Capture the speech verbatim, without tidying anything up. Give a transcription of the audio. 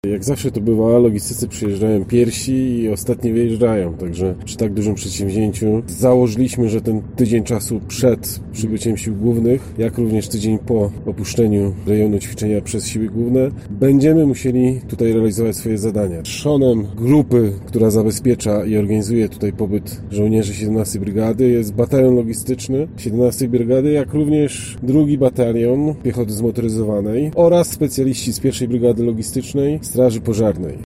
Jak zawsze to bywa, logistycy przyjeżdżają pierwsi i ostatni wyjeżdżają, także przy tak dużym przedsięwzięciu założyliśmy, że ten tydzień czasu przed przybyciem sił głównych, jak również tydzień po opuszczeniu rejonu ćwiczenia przez siły główne, będziemy musieli tutaj realizować swoje zadania. Trzonem grupy, która zabezpiecza i organizuje tutaj pobyt żołnierzy siedemnastej Brygady jest batalion logistyczny siedemnastej Brygady, jak również drugi batalion piechoty zmotoryzowanej oraz specjaliści z pierwszej Brygady Logistycznej Straży Pożarnej.